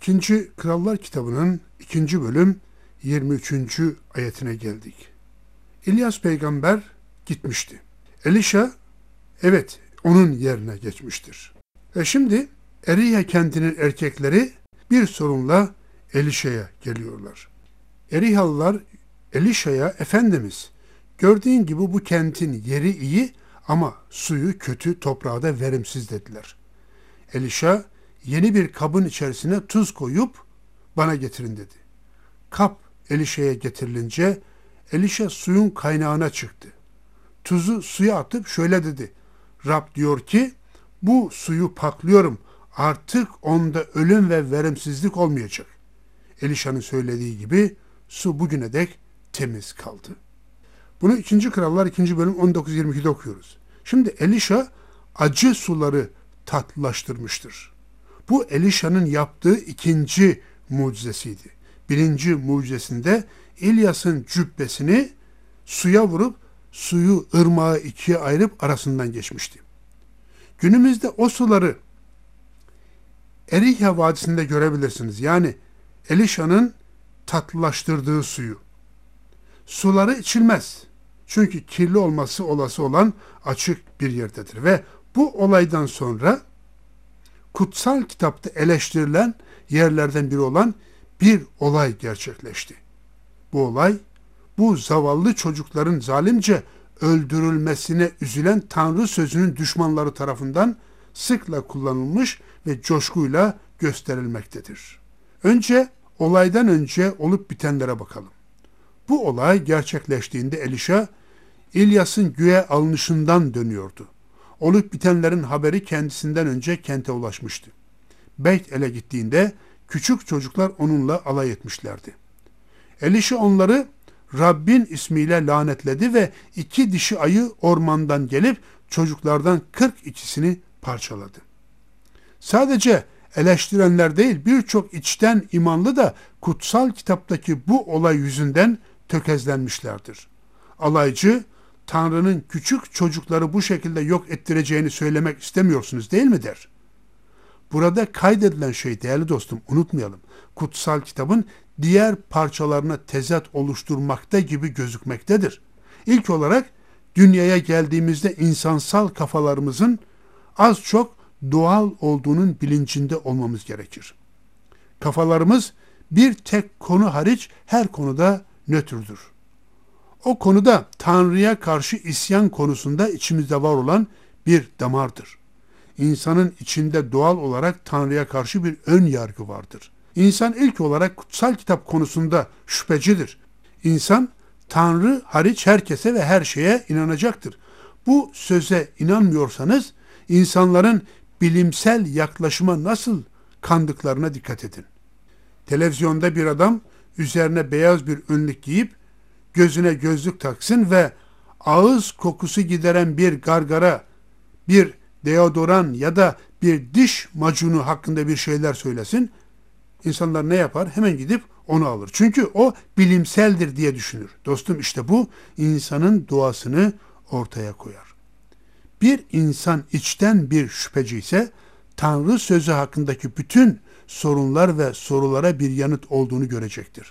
2. Krallar kitabının 2. bölüm 23. ayetine geldik. İlyas peygamber gitmişti. Elisha evet onun yerine geçmiştir. Şimdi Eriya kentinin erkekleri bir sorunla Elisha'ya geliyorlar. Erihalılar Elisha'ya Efendimiz gördüğün gibi bu kentin yeri iyi ama suyu kötü, toprağı da verimsiz dediler. Elisha yeni bir kabın içerisine tuz koyup bana getirin dedi. Kap Elisha'ya getirilince Elisha suyun kaynağına çıktı. Tuzu suya atıp şöyle dedi. Rab diyor ki bu suyu paklıyorum. Artık onda ölüm ve verimsizlik olmayacak. Elisha'nın söylediği gibi su bugüne dek temiz kaldı. Bunu 2. Krallar 2. bölüm 19-22'de okuyoruz. Şimdi Elisha acı suları tatlılaştırmıştır. Bu Elisha'nın yaptığı 2. mucizesiydi. 1. mucizesinde İlyas'ın cübbesini suya vurup suyu ırmağı 2'ye ayırıp arasından geçmişti. Günümüzde o suları Eriha Vadisi'nde görebilirsiniz. Yani Elisha'nın tatlılaştırdığı suyu. Suları içilmez. Çünkü kirli olması olası olan açık bir yerdedir. Ve bu olaydan sonra kutsal kitapta eleştirilen yerlerden biri olan bir olay gerçekleşti. Bu olay, bu zavallı çocukların zalimce öldürülmesine üzülen Tanrı sözünün düşmanları tarafından sıkla kullanılmış ve coşkuyla gösterilmektedir. Olaydan önce olup bitenlere bakalım. Bu olay gerçekleştiğinde Elisha, İlyas'ın güye alınışından dönüyordu. Olup bitenlerin haberi kendisinden önce kente ulaşmıştı. Beyt ele gittiğinde küçük çocuklar onunla alay etmişlerdi. Elisha onları Rabbin ismiyle lanetledi ve 2 dişi ayı ormandan gelip çocuklardan 42'sini parçaladı. Sadece eleştirenler değil, birçok içten imanlı da kutsal kitaptaki bu olay yüzünden tökezlenmişlerdir. Alaycı, Tanrı'nın küçük çocukları bu şekilde yok ettireceğini söylemek istemiyorsunuz değil mi der. Burada kaydedilen şey değerli dostum unutmayalım. Kutsal kitabın diğer parçalarına tezat oluşturmakta gibi gözükmektedir. İlk olarak dünyaya geldiğimizde insansal kafalarımızın az çok doğal olduğunun bilincinde olmamız gerekir. Kafalarımız bir tek konu hariç her konuda nötrdür. O konuda Tanrı'ya karşı isyan konusunda içimizde var olan bir damardır. İnsanın içinde doğal olarak Tanrı'ya karşı bir ön yargı vardır. İnsan ilk olarak kutsal kitap konusunda şüphecidir. İnsan Tanrı hariç herkese ve her şeye inanacaktır. Bu söze inanmıyorsanız insanların bilimsel yaklaşıma nasıl kandıklarına dikkat edin. Televizyonda bir adam üzerine beyaz bir önlük giyip gözüne gözlük taksın ve ağız kokusu gideren bir gargara, bir deodoran ya da bir diş macunu hakkında bir şeyler söylesin. İnsanlar ne yapar? Hemen gidip onu alır. Çünkü o bilimseldir diye düşünür. Dostum işte bu insanın doğasını ortaya koyar. Bir insan içten bir şüpheci ise Tanrı sözü hakkındaki bütün sorunlar ve sorulara bir yanıt olduğunu görecektir.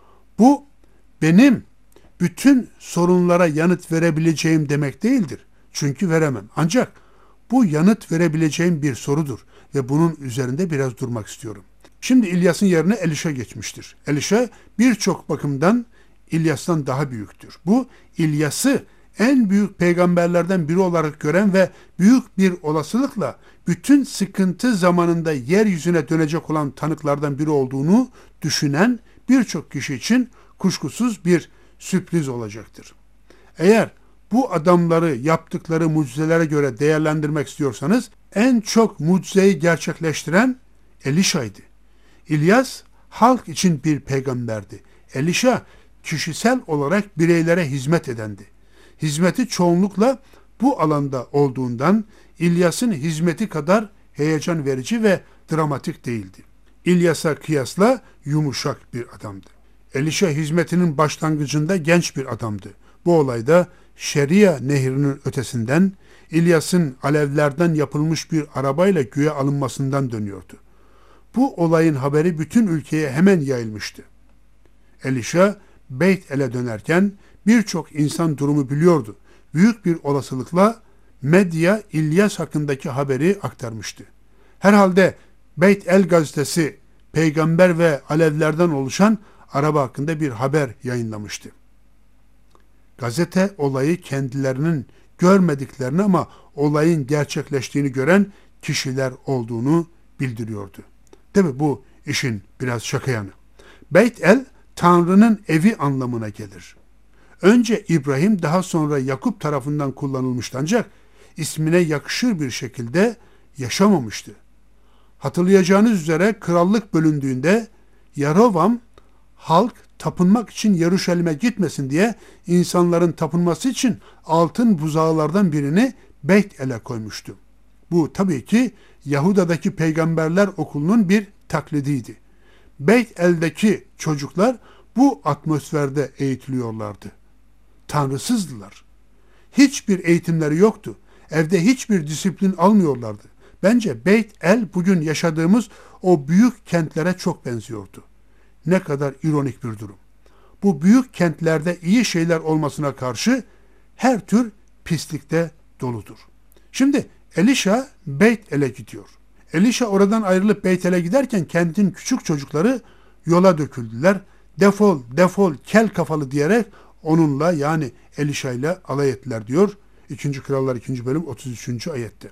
Bu benim bütün sorunlara yanıt verebileceğim demek değildir. Çünkü veremem. Ancak bu yanıt verebileceğim bir sorudur ve bunun üzerinde biraz durmak istiyorum. Şimdi İlyas'ın yerine Elisha geçmiştir. Elisha birçok bakımdan İlyas'tan daha büyüktür. Bu İlyas'ı en büyük peygamberlerden biri olarak gören ve büyük bir olasılıkla bütün sıkıntı zamanında yeryüzüne dönecek olan tanıklardan biri olduğunu düşünen birçok kişi için kuşkusuz bir sürpriz olacaktır. Eğer bu adamları yaptıkları mucizelere göre değerlendirmek istiyorsanız en çok mucizeyi gerçekleştiren Elisha'ydı. İlyas halk için bir peygamberdi. Elisha kişisel olarak bireylere hizmet edendi. Hizmeti çoğunlukla bu alanda olduğundan İlyas'ın hizmeti kadar heyecan verici ve dramatik değildi. İlyas'a kıyasla yumuşak bir adamdı. Elisha hizmetinin başlangıcında genç bir adamdı. Bu olayda Şeria nehrinin ötesinden İlyas'ın alevlerden yapılmış bir arabayla göğe alınmasından dönüyordu. Bu olayın haberi bütün ülkeye hemen yayılmıştı. Elişa Beyt El'e dönerken birçok insan durumu biliyordu. Büyük bir olasılıkla medya İlyas hakkındaki haberi aktarmıştı. Herhalde Beyt El gazetesi peygamber ve alevlerden oluşan araba hakkında bir haber yayınlamıştı. Gazete olayı kendilerinin görmediklerini ama olayın gerçekleştiğini gören kişiler olduğunu bildiriyordu. Değil mi? Bu işin biraz şaka yanı. Beyt El, Tanrı'nın evi anlamına gelir. Önce İbrahim, daha sonra Yakup tarafından kullanılmıştı ancak ismine yakışır bir şekilde yaşamamıştı. Hatırlayacağınız üzere krallık bölündüğünde Yerovam, halk tapınmak için Yeruşalim'e gitmesin diye insanların tapınması için altın buzağılardan birini Beyt El'e koymuştu. Bu tabii ki Yahuda'daki peygamberler okulunun bir taklidiydi. Beyt El'deki çocuklar bu atmosferde eğitiliyorlardı. Tanrısızdılar. Hiçbir eğitimleri yoktu. Evde hiçbir disiplin almıyorlardı. Bence Beyt El bugün yaşadığımız o büyük kentlere çok benziyordu. Ne kadar ironik bir durum. Bu büyük kentlerde iyi şeyler olmasına karşı her tür pislikte doludur. Şimdi Elişa Beyt El'e gidiyor. Elişa oradan ayrılıp Beyt El'e giderken kentin küçük çocukları yola döküldüler. Defol, defol, kel kafalı diyerek onunla yani Elişa ile alay ettiler diyor 2. Krallar 2. bölüm 33. ayette.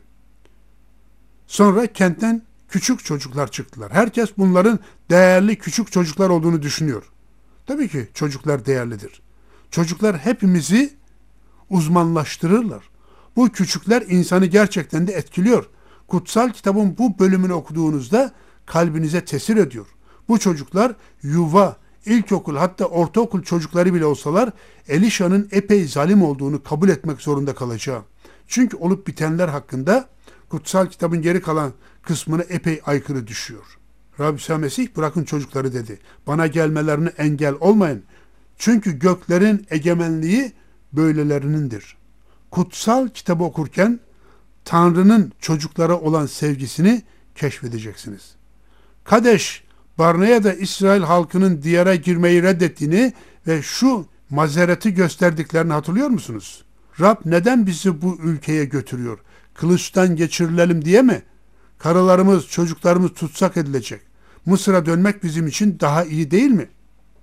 Sonra kentten küçük çocuklar çıktılar. Herkes bunların değerli küçük çocuklar olduğunu düşünüyor. Tabii ki çocuklar değerlidir. Çocuklar hepimizi uzmanlaştırırlar. Bu küçükler insanı gerçekten de etkiliyor. Kutsal kitabın bu bölümünü okuduğunuzda kalbinize tesir ediyor. Bu çocuklar yuva, ilkokul hatta ortaokul çocukları bile olsalar Elişa'nın epey zalim olduğunu kabul etmek zorunda kalacağım. Çünkü olup bitenler hakkında kutsal kitabın geri kalan kısmına epey aykırı düşüyor. Rabbi İsa Mesih bırakın çocukları dedi. Bana gelmelerine engel olmayın. Çünkü göklerin egemenliği böylelerinindir. Kutsal kitabı okurken Tanrı'nın çocuklara olan sevgisini keşfedeceksiniz. Kadeş, Barnea'da da İsrail halkının diyara girmeyi reddettiğini ve şu mazereti gösterdiklerini hatırlıyor musunuz? Rab neden bizi bu ülkeye götürüyor? Kılıçtan geçirilelim diye mi? Karılarımız, çocuklarımız tutsak edilecek. Mısır'a dönmek bizim için daha iyi değil mi?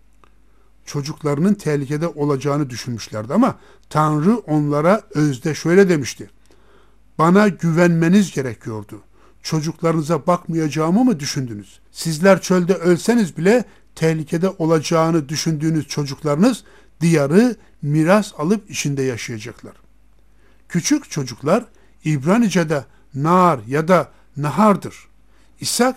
Çocuklarının tehlikede olacağını düşünmüşlerdi ama Tanrı onlara özde şöyle demişti. Bana güvenmeniz gerekiyordu. Çocuklarınıza bakmayacağımı mı düşündünüz? Sizler çölde ölseniz bile tehlikede olacağını düşündüğünüz çocuklarınız diyarı miras alıp içinde yaşayacaklar. Küçük çocuklar İbranice'de nar ya da nahardır. İshak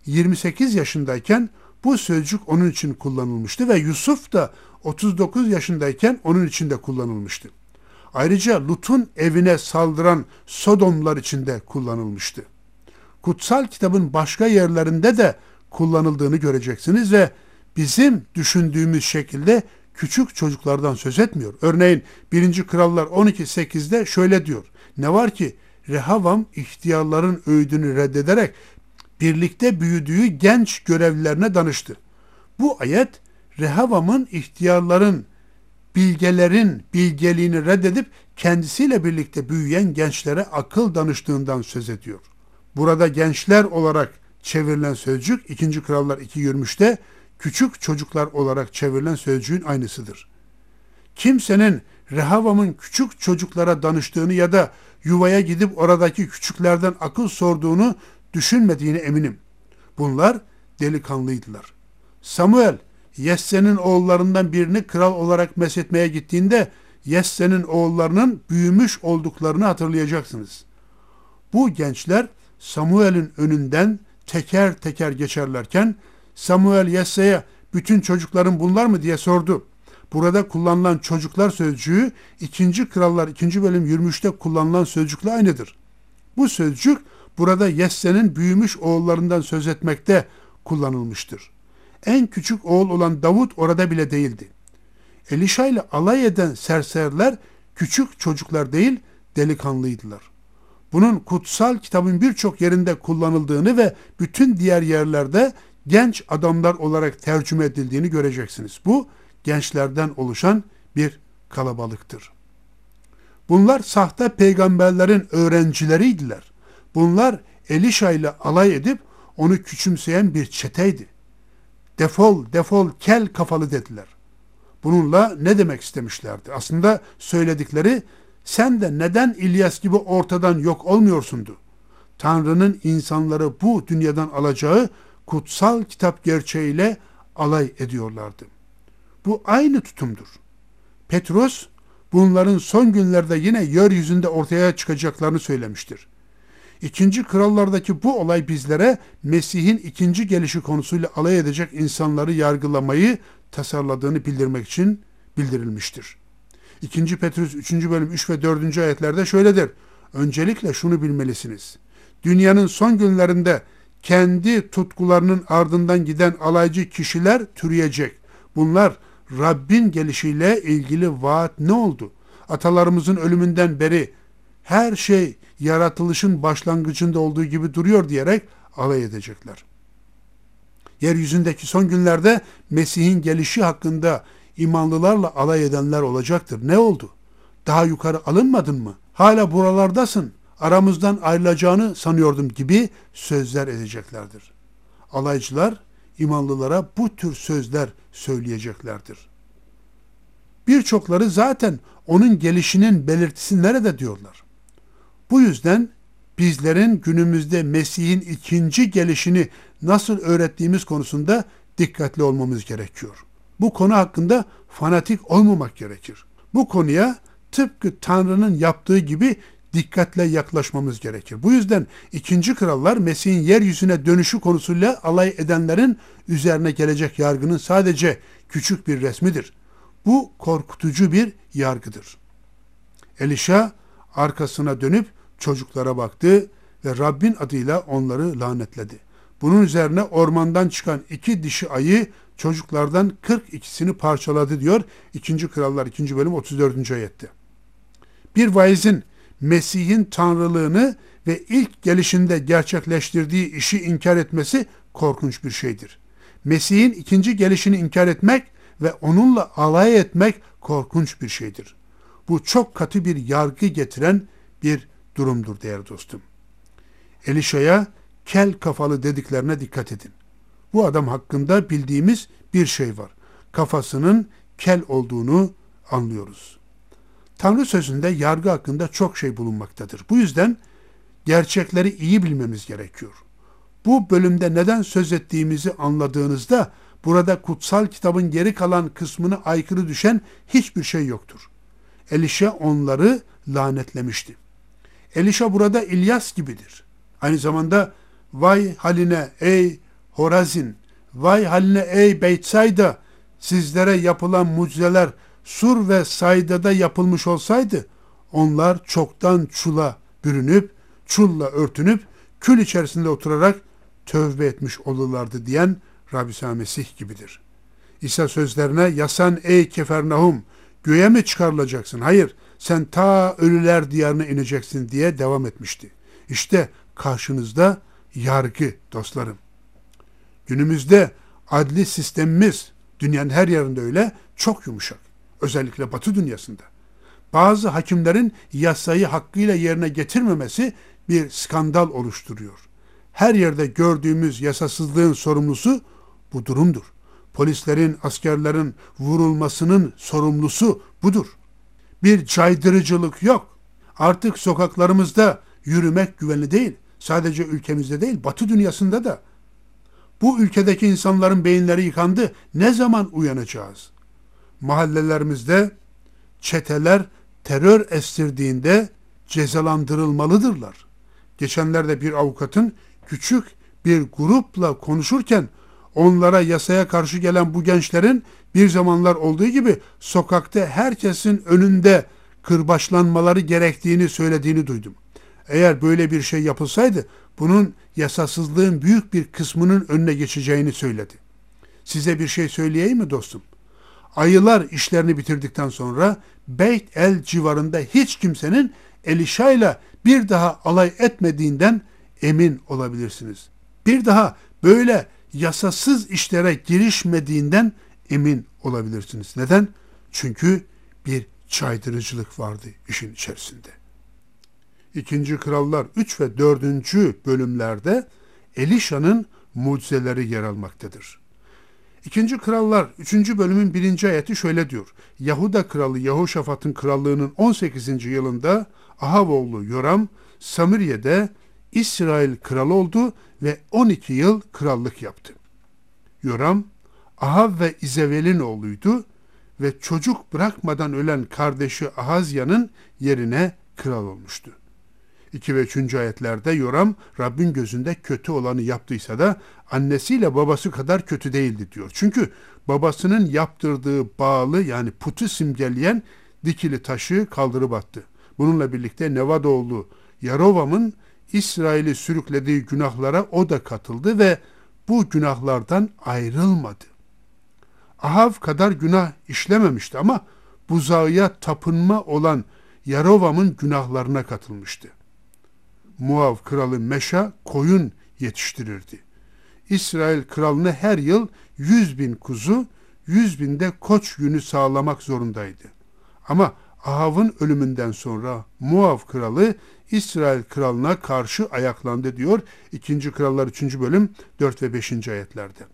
28 yaşındayken bu sözcük onun için kullanılmıştı ve Yusuf da 39 yaşındayken onun için de kullanılmıştı. Ayrıca Lut'un evine saldıran Sodomlar için de kullanılmıştı. Kutsal kitabın başka yerlerinde de kullanıldığını göreceksiniz ve bizim düşündüğümüz şekilde küçük çocuklardan söz etmiyor. Örneğin 1. Krallar 12.8'de şöyle diyor. Ne var ki Rehavam ihtiyarların öğüdünü reddederek birlikte büyüdüğü genç görevlilerine danıştı. Bu ayet Rehavam'ın ihtiyarların, bilgelerin bilgeliğini reddedip kendisiyle birlikte büyüyen gençlere akıl danıştığından söz ediyor. Burada gençler olarak çevrilen sözcük 2. Krallar 2.23'te küçük çocuklar olarak çevrilen sözcüğün aynısıdır. Kimsenin Rehavam'ın küçük çocuklara danıştığını ya da yuvaya gidip oradaki küçüklerden akıl sorduğunu düşünmediğine eminim. Bunlar delikanlıydılar. Samuel, Yesse'nin oğullarından birini kral olarak meshetmeye gittiğinde Yesse'nin oğullarının büyümüş olduklarını hatırlayacaksınız. Bu gençler Samuel'in önünden teker teker geçerlerken Samuel Yesse'ye bütün çocukların bunlar mı diye sordu. Burada kullanılan çocuklar sözcüğü 2. Krallar 2. bölüm 23'te kullanılan sözcükle aynıdır. Bu sözcük burada Yesse'nin büyümüş oğullarından söz etmekte kullanılmıştır. En küçük oğul olan Davut orada bile değildi. Elişa ile alay eden serseriler küçük çocuklar değil delikanlıydılar. bunun kutsal kitabın birçok yerinde kullanıldığını ve bütün diğer yerlerde genç adamlar olarak tercüme edildiğini göreceksiniz. Bu gençlerden oluşan bir kalabalıktır. Bunlar sahte peygamberlerin öğrencileriydiler. Bunlar Elişa ile alay edip onu küçümseyen bir çeteydi. Defol, defol, kel kafalı dediler. Bununla ne demek istemişlerdi? Aslında söyledikleri, sen de neden İlyas gibi ortadan yok olmuyorsundu? Tanrı'nın insanları bu dünyadan alacağı kutsal kitap gerçeğiyle alay ediyorlardı. Bu aynı tutumdur. Petrus, bunların son günlerde yine yeryüzünde ortaya çıkacaklarını söylemiştir. İkinci Krallardaki bu olay bizlere Mesih'in ikinci gelişi konusuyla alay edecek insanları yargılamayı tasarladığını bildirmek için bildirilmiştir. 2. Petrus 3. bölüm 3 ve 4. ayetlerde şöyledir. Öncelikle şunu bilmelisiniz. Dünyanın son günlerinde kendi tutkularının ardından giden alaycı kişiler türüyecek. Bunlar Rabbin gelişiyle ilgili vaat ne oldu? Atalarımızın ölümünden beri her şey yaratılışın başlangıcında olduğu gibi duruyor diyerek alay edecekler. Yeryüzündeki son günlerde Mesih'in gelişi hakkında imanlılarla alay edenler olacaktır. Ne oldu? Daha yukarı alınmadın mı? Hala buralardasın. Aramızdan ayrılacağını sanıyordum gibi sözler edeceklerdir. Alaycılar imanlılara bu tür sözler söyleyeceklerdir. Birçokları zaten onun gelişinin belirtisi nerede diyorlar. Bu yüzden bizlerin günümüzde Mesih'in ikinci gelişini nasıl öğrettiğimiz konusunda dikkatli olmamız gerekiyor. Bu konu hakkında fanatik olmamak gerekir. Bu konuya tıpkı Tanrı'nın yaptığı gibi dikkatle yaklaşmamız gerekir. Bu yüzden 2. Krallar Mesih'in yeryüzüne dönüşü konusuyla alay edenlerin üzerine gelecek yargının sadece küçük bir resmidir. Bu korkutucu bir yargıdır. Elişa arkasına dönüp çocuklara baktı ve Rabbin adıyla onları lanetledi. Bunun üzerine ormandan çıkan 2 dişi ayı çocuklardan 42'sini parçaladı diyor 2. Krallar 2. bölüm 34. ayette. Bir vaizin Mesih'in tanrılığını ve ilk gelişinde gerçekleştirdiği işi inkar etmesi korkunç bir şeydir. Mesih'in ikinci gelişini inkar etmek ve onunla alay etmek korkunç bir şeydir. Bu çok katı bir yargı getiren bir durumdur değerli dostum. Elişa'ya kel kafalı dediklerine dikkat edin. Bu adam hakkında bildiğimiz bir şey var. Kafasının kel olduğunu anlıyoruz. Tanrı sözünde yargı hakkında çok şey bulunmaktadır. Bu yüzden gerçekleri iyi bilmemiz gerekiyor. Bu bölümde neden söz ettiğimizi anladığınızda burada kutsal kitabın geri kalan kısmına aykırı düşen hiçbir şey yoktur. Elişa onları lanetlemişti. Elişa burada İlyas gibidir. Aynı zamanda vay haline ey Horazin, vay haline ey Beytsayda, sizlere yapılan mucizeler Sur ve Sayda'da yapılmış olsaydı, onlar çoktan çula bürünüp, çulla örtünüp, kül içerisinde oturarak tövbe etmiş olurlardı diyen Rabbi İsa Mesih gibidir. İsa sözlerine yasan ey Kefernaum, göğe mi çıkarılacaksın? Hayır, sen ta ölüler diyarına ineceksin diye devam etmişti. İşte karşınızda yargı dostlarım. Günümüzde adli sistemimiz, dünyanın her yerinde öyle, çok yumuşak. Özellikle Batı dünyasında. Bazı hakimlerin yasayı hakkıyla yerine getirmemesi bir skandal oluşturuyor. Her yerde gördüğümüz yasasızlığın sorumlusu bu durumdur. Polislerin, askerlerin vurulmasının sorumlusu budur. Bir caydırıcılık yok. Artık sokaklarımızda yürümek güvenli değil. Sadece ülkemizde değil, Batı dünyasında da. Bu ülkedeki insanların beyinleri yıkandı. Ne zaman uyanacağız? Mahallelerimizde çeteler terör estirdiğinde cezalandırılmalıdırlar. Geçenlerde bir avukatın küçük bir grupla konuşurken onlara yasaya karşı gelen bu gençlerin bir zamanlar olduğu gibi sokakta herkesin önünde kırbaçlanmaları gerektiğini söylediğini duydum. Eğer böyle bir şey yapılsaydı bunun yasasızlığın büyük bir kısmının önüne geçeceğini söyledi. Size bir şey söyleyeyim mi dostum? Ayılar işlerini bitirdikten sonra Beyt El civarında hiç kimsenin Elişa ile bir daha alay etmediğinden emin olabilirsiniz. Bir daha böyle yasasız işlere girişmediğinden emin olabilirsiniz. Neden? Çünkü bir caydırıcılık vardı işin içerisinde. 2. Krallar 3 ve 4. bölümlerde Elişa'nın mucizeleri yer almaktadır. 2. Krallar 3. bölümün 1. ayeti şöyle diyor. Yahuda kralı Yehoşafat'ın krallığının 18. yılında Ahav oğlu Yoram Samiriye'de İsrail kralı oldu ve 12 yıl krallık yaptı. Yoram Ahav ve İzevel'in oğluydu ve çocuk bırakmadan ölen kardeşi Ahazya'nın yerine kral olmuştu. 2 ve 3. ayetlerde Yoram Rabbin gözünde kötü olanı yaptıysa da annesiyle babası kadar kötü değildi diyor. Çünkü babasının yaptırdığı bağlı yani putu simgeleyen dikili taşı kaldırıp attı. Bununla birlikte Nevad oğlu Yarovam'ın İsrail'i sürüklediği günahlara o da katıldı ve bu günahlardan ayrılmadı. Ahav kadar günah işlememişti ama buzağıya tapınma olan Yarovam'ın günahlarına katılmıştı. Muav kralı Meşa koyun yetiştirirdi. İsrail kralına her yıl 100.000 kuzu, 100.000 de koç yünü sağlamak zorundaydı. Ama Ahav'ın ölümünden sonra Muav kralı İsrail kralına karşı ayaklandı diyor 2. Krallar 3. bölüm 4 ve 5. ayetlerde.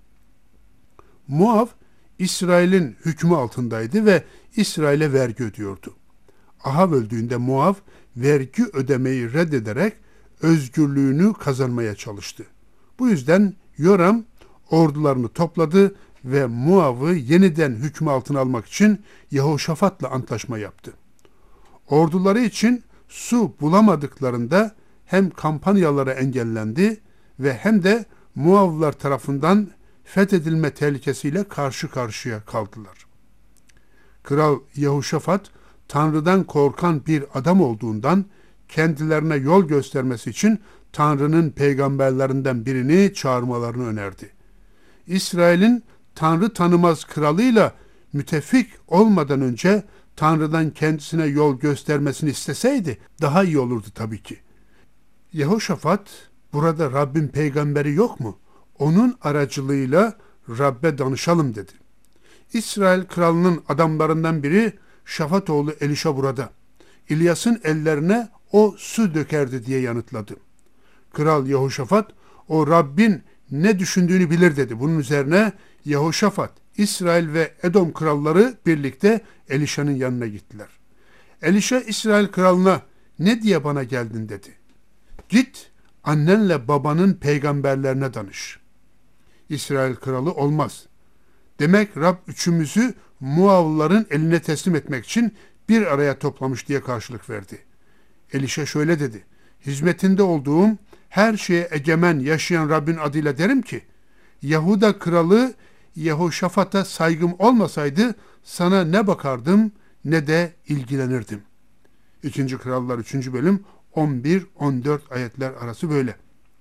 Muav İsrail'in hükmü altındaydı ve İsrail'e vergi ödüyordu. Ahav öldüğünde Muav vergi ödemeyi reddederek özgürlüğünü kazanmaya çalıştı. Bu yüzden Yoram ordularını topladı ve Muav'ı yeniden hükmü altına almak için Yehoşafat'la antlaşma yaptı. Orduları için su bulamadıklarında hem kampanyaları engellendi ve hem de Muavlar tarafından fethedilme tehlikesiyle karşı karşıya kaldılar. Kral Yehoşafat, Tanrı'dan korkan bir adam olduğundan kendilerine yol göstermesi için Tanrı'nın peygamberlerinden birini çağırmalarını önerdi. İsrail'in Tanrı tanımaz kralıyla müttefik olmadan önce Tanrı'dan kendisine yol göstermesini isteseydi daha iyi olurdu tabii ki. Yehoşafat, burada Rabbin peygamberi yok mu? Onun aracılığıyla Rabbe danışalım dedi. İsrail kralının adamlarından biri Şafat oğlu Elişa burada. İlyas'ın ellerine o su dökerdi diye yanıtladı. Kral Yehoşafat, o Rabbin ne düşündüğünü bilir dedi. Bunun üzerine Yehoşafat, İsrail ve Edom kralları birlikte Elişa'nın yanına gittiler. Elişa İsrail kralına ne diye bana geldin dedi. Git annenle babanın peygamberlerine danış. İsrail kralı olmaz. Demek Rab üçümüzü Muavların eline teslim etmek için bir araya toplamış diye karşılık verdi. Elişa şöyle dedi. Hizmetinde olduğum her şeye egemen yaşayan Rabbin adıyla derim ki Yahuda kralı Yehoşafat'a saygım olmasaydı sana ne bakardım ne de ilgilenirdim. 2. Krallar 3. bölüm 11-14 ayetler arası böyle.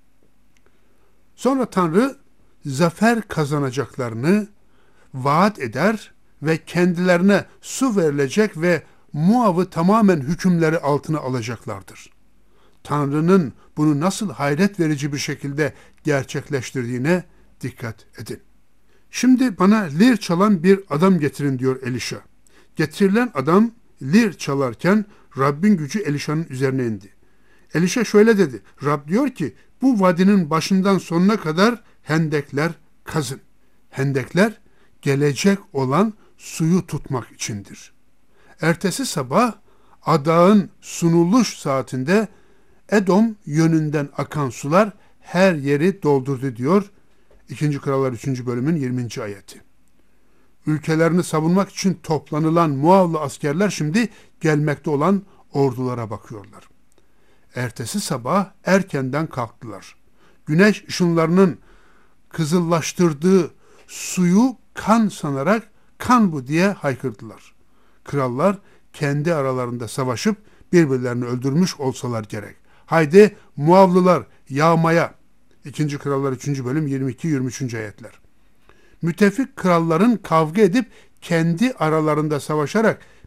Sonra Tanrı zafer kazanacaklarını vaat eder ve kendilerine su verilecek ve Muav'ı tamamen hükümleri altına alacaklardır. Tanrı'nın bunu nasıl hayret verici bir şekilde gerçekleştirdiğine dikkat edin. Şimdi bana lir çalan bir adam getirin diyor Elişa. Getirilen adam lir çalarken Rabbin gücü Elişa'nın üzerine indi. Elişa şöyle dedi. Rab diyor ki bu vadinin başından sonuna kadar hendekler kazın. Hendekler gelecek olan suyu tutmak içindir. Ertesi sabah adağın sunuluş saatinde Edom yönünden akan sular her yeri doldurdu diyor 2. Krallar 3. bölümün 20. ayeti. Ülkelerini savunmak için toplanılan Muavlı askerler şimdi gelmekte olan ordulara bakıyorlar. Ertesi sabah erkenden kalktılar. Güneş ışınlarının kızıllaştırdığı suyu kan sanarak kan bu diye haykırdılar. Krallar kendi aralarında savaşıp birbirlerini öldürmüş olsalar gerek. Haydi Muavlılar yağmaya. 2. Krallar 3. bölüm 22-23. ayetler. Müttefik kralların kavga edip kendi aralarında savaşarak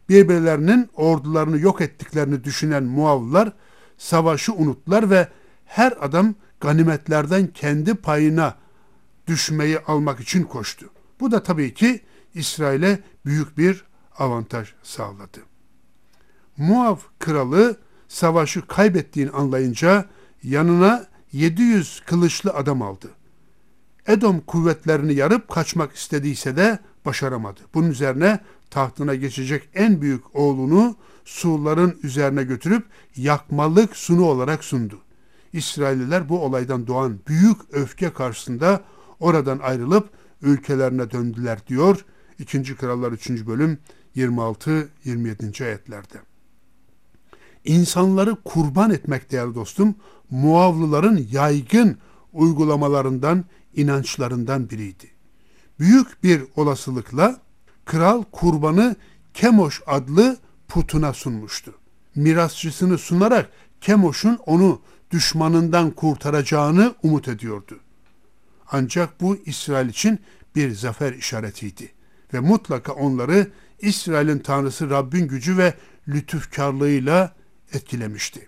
birbirlerinin ordularını yok ettiklerini düşünen Moavlılar savaşı unuttular ve her adam ganimetlerden kendi payına düşmeyi almak için koştu. Bu da tabii ki İsrail'e büyük bir avantaj sağladı. Moav kralı savaşı kaybettiğini anlayınca yanına 700 kılıçlı adam aldı. Edom kuvvetlerini yarıp kaçmak istediyse de başaramadı. Bunun üzerine tahtına geçecek en büyük oğlunu Suların üzerine götürüp yakmalık sunu olarak sundu. İsrailliler bu olaydan doğan büyük öfke karşısında oradan ayrılıp ülkelerine döndüler diyor 2. Krallar 3. bölüm 26-27. ayetlerde. İnsanları kurban etmek değerli dostum, Moavlıların yaygın uygulamalarından, inançlarından biriydi. Büyük bir olasılıkla kral kurbanı Kemoş adlı putuna sunmuştu. Mirasçısını sunarak Kemoş'un onu düşmanından kurtaracağını umut ediyordu. Ancak bu İsrail için bir zafer işaretiydi ve mutlaka onları İsrail'in tanrısı Rabbin gücü ve lütufkarlığıyla etkilemişti.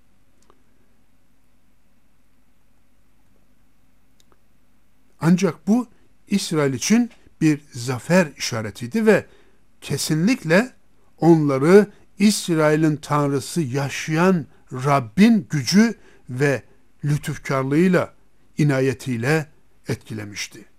Ancak bu İsrail için bir zafer işaretiydi ve kesinlikle onları İsrail'in tanrısı yaşayan Rabbin gücü ve lütufkarlığıyla, inayetiyle etkilemişti.